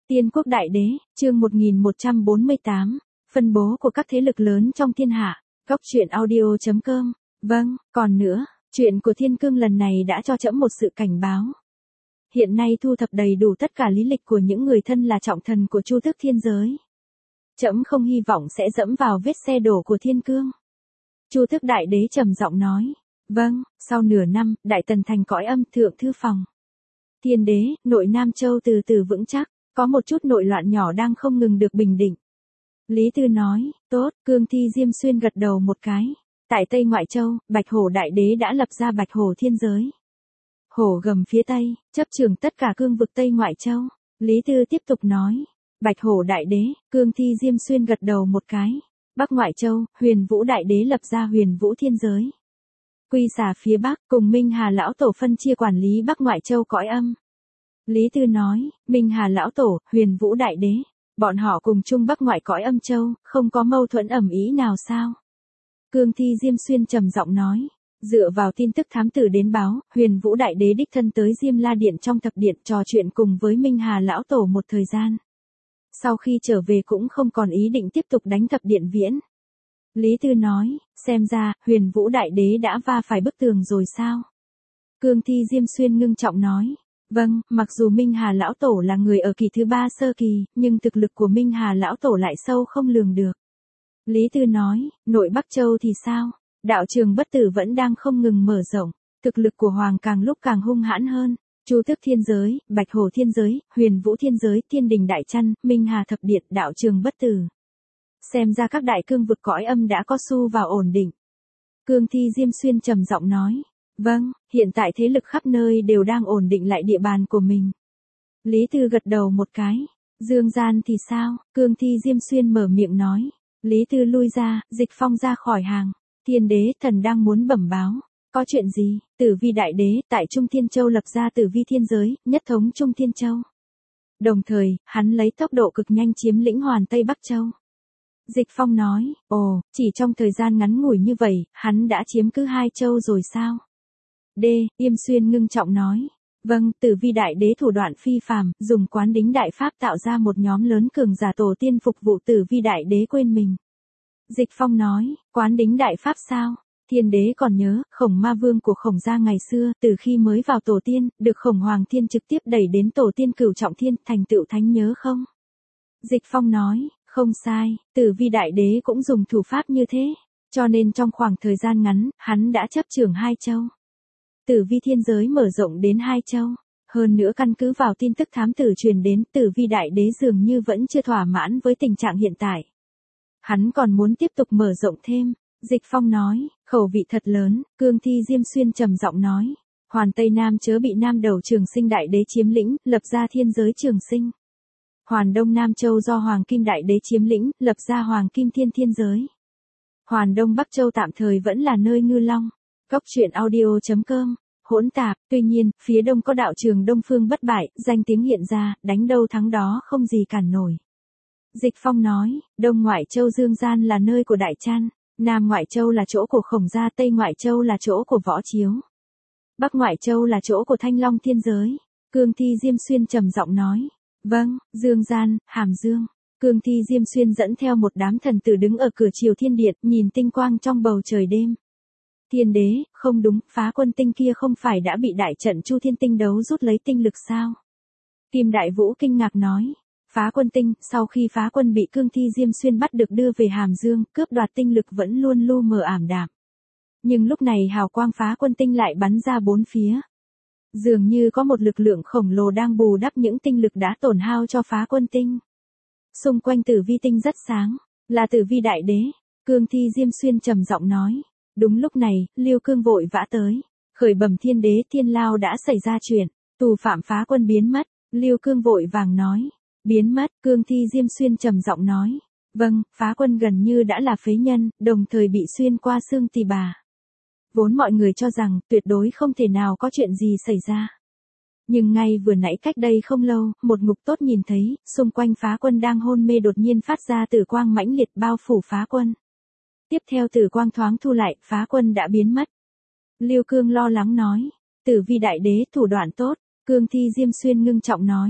Tiên quốc đại đế, chương 1148, phân bố của các thế lực lớn trong thiên hạ, góc truyện audio.com. Vâng, còn nữa, chuyện của thiên cương lần này đã cho trẫm một sự cảnh báo. Hiện nay thu thập đầy đủ tất cả lý lịch của những người thân là trọng thần của Chu Tước Thiên giới. Trẫm không hy vọng sẽ dẫm vào vết xe đổ của thiên cương. Chu Tước đại đế trầm giọng nói. Vâng, sau nửa năm, Đại Tần thành cõi âm thượng thư phòng. Thiên đế, nội Nam Châu từ từ vững chắc, có một chút nội loạn nhỏ đang không ngừng được bình định. Lý Tư nói, tốt, Cương Thi Diêm Xuyên gật đầu một cái. Tại Tây Ngoại Châu, Bạch Hổ đại đế đã lập ra Bạch Hổ Thiên giới. Hổ gầm phía Tây, chấp trưởng tất cả cương vực Tây Ngoại Châu. Lý Tư tiếp tục nói, Bạch Hổ đại đế, Cương Thi Diêm Xuyên gật đầu một cái. Bắc Ngoại Châu, Huyền Vũ đại đế lập ra Huyền Vũ Thiên giới. Quy xà phía Bắc, cùng Minh Hà lão tổ phân chia quản lý Bắc Ngoại Châu cõi âm. Lý Tư nói, Minh Hà lão tổ, Huyền Vũ đại đế, bọn họ cùng chung Bắc Ngoại cõi âm châu, không có mâu thuẫn ầm ĩ nào sao? Cương Thi Diêm Xuyên trầm giọng nói, dựa vào tin tức thám tử đến báo, Huyền Vũ đại đế đích thân tới Diêm La điện trong thập điện trò chuyện cùng với Minh Hà lão tổ một thời gian. Sau khi trở về cũng không còn ý định tiếp tục đánh thập điện viễn. Lý Tư nói, xem ra, Huyền Vũ đại đế đã va phải bức tường rồi sao? Cương Thi Diêm Xuyên ngưng trọng nói, vâng, mặc dù Minh Hà lão tổ là người ở kỳ thứ 3 sơ kỳ, nhưng thực lực của Minh Hà lão tổ lại sâu không lường được. Lý Tư nói, nội Bắc Châu thì sao? Đạo trường bất tử vẫn đang không ngừng mở rộng, thực lực của Hoàng càng lúc càng hung hãn hơn. Chu Tước Thiên giới, Bạch Hổ Thiên giới, Huyền Vũ Thiên giới, Thiên Đình Đại Trăn, Minh Hà thập điện, đạo trường bất tử. Xem ra các đại cương vực cõi âm đã có xu vào ổn định. Cương Thi Diêm Xuyên trầm giọng nói, vâng, hiện tại thế lực khắp nơi đều đang ổn định lại địa bàn của mình. Lý Tư gật đầu một cái. Dương gian thì sao? Cương Thi Diêm Xuyên mở miệng nói. Lý Tư lui ra, Dịch Phong ra khỏi hàng. Thiên đế, thần đang muốn bẩm báo. Có chuyện gì? Tử Vi đại đế, tại Trung Thiên Châu lập ra Tử Vi Thiên giới, nhất thống Trung Thiên Châu. Đồng thời, hắn lấy tốc độ cực nhanh chiếm lĩnh hoàn Tây Bắc Châu. Dịch Phong nói, ồ, chỉ trong thời gian ngắn ngủi như vậy, hắn đã chiếm cứ 2 châu rồi sao? Yêm Xuyên ngưng trọng nói, vâng, Tử Vi đại đế thủ đoạn phi phàm, dùng quán đính đại pháp tạo ra một nhóm lớn cường giả tổ tiên phục vụ Tử Vi đại đế quên mình. Dịch Phong nói, quán đính đại pháp sao? Thiên đế còn nhớ, Khổng Ma Vương của Khổng gia ngày xưa, từ khi mới vào tổ tiên, được Khổng Hoàng Thiên trực tiếp đẩy đến tổ tiên Cửu Trọng Thiên, thành tựu thánh nhớ không? Dịch Phong nói, không sai, Tử Vi đại đế cũng dùng thủ pháp như thế, cho nên trong khoảng thời gian ngắn, hắn đã chấp trưởng 2 châu. Tử Vi Thiên giới mở rộng đến 2 châu, hơn nữa căn cứ vào tin tức thám tử truyền đến, Tử Vi đại đế dường như vẫn chưa thỏa mãn với tình trạng hiện tại. Hắn còn muốn tiếp tục mở rộng thêm. Dịch Phong nói, khẩu vị thật lớn. Cương Thi Diêm Xuyên trầm giọng nói, Hoàn Tây Nam chớ bị Nam Đầu Trường Sinh đại đế chiếm lĩnh, lập ra Thiên giới Trường Sinh. Hoàn Đông Nam Châu do Hoàng Kim đại đế chiếm lĩnh, lập ra Hoàng Kim Thiên giới. Hoàn Đông Bắc Châu tạm thời vẫn là nơi ngư long. Góc truyện audio.com. Hỗn tạp, tuy nhiên, phía đông có đạo trường Đông Phương bất bại, danh tiếng hiện ra, đánh đâu thắng đó không gì cản nổi. Dịch Phong nói, Đông Ngoại Châu Dương gian là nơi của Đại Trăn, Nam Ngoại Châu là chỗ của Khổng gia, Tây Ngoại Châu là chỗ của Võ Chiếu. Bắc Ngoại Châu là chỗ của Thanh Long Thiên giới. Cương Thi Diêm Xuyên trầm giọng nói, vâng, Dương gian, Hàm Dương. Cương Thi Diêm Xuyên dẫn theo một đám thần tử đứng ở cửa Triều Thiên Điện, nhìn tinh quang trong bầu trời đêm. Thiên đế, không đúng, Phá Quân tinh kia không phải đã bị đại trận Chu Thiên tinh đấu rút lấy tinh lực sao? Kim Đại Vũ kinh ngạc nói, Phá Quân tinh, sau khi Phá Quân bị Cương Thi Diêm Xuyên bắt được đưa về Hàm Dương, cướp đoạt tinh lực vẫn luôn lu mờ ảm đạm. Nhưng lúc này hào quang Phá Quân tinh lại bắn ra bốn phía. Dường như có một lực lượng khổng lồ đang bù đắp những tinh lực đã tổn hao cho Phá Quân tinh. Xung quanh Tử Vi tinh rất sáng, là Tử Vi đại đế. Cương Thi Diêm Xuyên trầm giọng nói. Đúng lúc này, Liêu Cương vội vã tới, khởi bẩm thiên đế, Thiên Lao đã xảy ra chuyện, tù phạm Phá Quân biến mất. Liêu Cương vội vàng nói, biến mất. Cương Thi Diêm Xuyên trầm giọng nói, vâng, Phá Quân gần như đã là phế nhân, đồng thời bị xuyên qua xương tỳ bà. Vốn mọi người cho rằng tuyệt đối không thể nào có chuyện gì xảy ra. Nhưng ngay vừa nãy cách đây không lâu, một ngục tốt nhìn thấy, xung quanh Phá Quân đang hôn mê đột nhiên phát ra tử quang mãnh liệt bao phủ Phá Quân. Tiếp theo tử quang thoáng thu lại, Phá Quân đã biến mất. Liêu Cương lo lắng nói, Tử Vi đại đế thủ đoạn tốt. Cương Thi Diêm Xuyên ngưng trọng nói,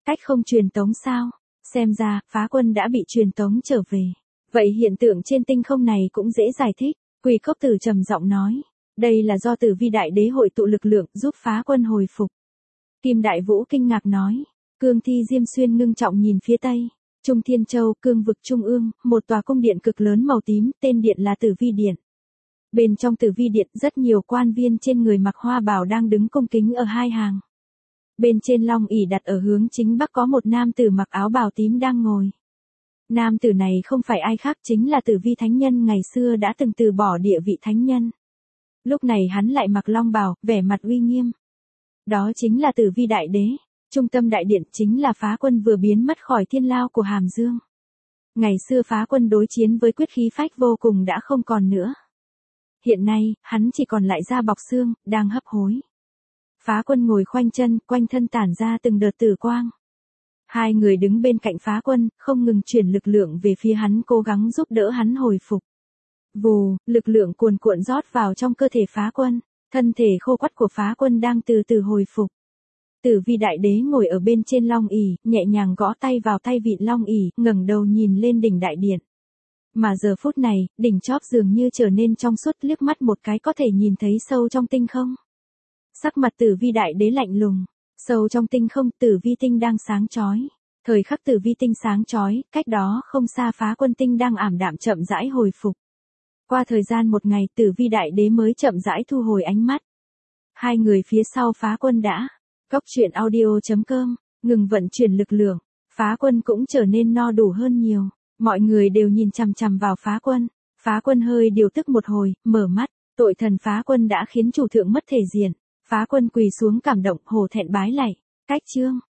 Cách không truyền tống sao? Xem ra, phá quân đã bị truyền tống trở về. Vậy hiện tượng trên tinh không này cũng dễ giải thích. Quỳ Cốc Tử trầm giọng nói. Đây là do Tử Vi Đại Đế hội tụ lực lượng giúp phá quân hồi phục. Kim Đại Vũ kinh ngạc nói. Cương Thi Diêm Xuyên ngưng trọng nhìn phía tây. Trung Thiên Châu, cương vực trung ương, một tòa cung điện cực lớn màu tím, tên điện là Tử Vi Điện. Bên trong Tử Vi Điện rất nhiều quan viên trên người mặc hoa bào đang đứng cung kính ở hai hàng. Bên trên long ỷ đặt ở hướng chính bắc có một nam tử mặc áo bào tím đang ngồi. Nam tử này không phải ai khác chính là Tử Vi Thánh Nhân ngày xưa đã từng từ bỏ địa vị thánh nhân. Lúc này hắn lại mặc long bào, vẻ mặt uy nghiêm. Đó chính là Tử Vi Đại Đế. Trung tâm đại điện chính là phá quân vừa biến mất khỏi thiên lao của Hàm Dương. Ngày xưa phá quân đối chiến với quyết khí phách vô cùng đã không còn nữa. Hiện nay, hắn chỉ còn lại da bọc xương, đang hấp hối. Phá quân ngồi khoanh chân, quanh thân tản ra từng đợt tử quang. Hai người đứng bên cạnh phá quân, không ngừng chuyển lực lượng về phía hắn cố gắng giúp đỡ hắn hồi phục. Vù, lực lượng cuồn cuộn rót vào trong cơ thể phá quân, thân thể khô quắt của phá quân đang từ từ hồi phục. Tử Vi Đại Đế ngồi ở bên trên long ỷ, nhẹ nhàng gõ tay vào tay vịn long ỷ, ngẩng đầu nhìn lên đỉnh đại điện. Mà giờ phút này, đỉnh chóp dường như trở nên trong suốt, liếc mắt một cái có thể nhìn thấy sâu trong tinh không. Sắc mặt Tử Vi Đại Đế lạnh lùng, sâu trong tinh không, Tử Vi tinh đang sáng chói. Thời khắc Tử Vi tinh sáng chói, cách đó không xa phá quân tinh đang ảm đạm chậm rãi hồi phục. Qua thời gian một ngày, Tử Vi Đại Đế mới chậm rãi thu hồi ánh mắt. Hai người phía sau phá quân đã. Goctruyện.audio.com, ngừng vận chuyển lực lượng, phá quân cũng trở nên no đủ hơn nhiều. Mọi người đều nhìn chằm chằm vào phá quân. Phá quân hơi điều tức một hồi, mở mắt. Tội thần phá quân đã khiến chủ thượng mất thể diện. Phá quân quỳ xuống cảm động, hổ thẹn bái lạy. Cách chương.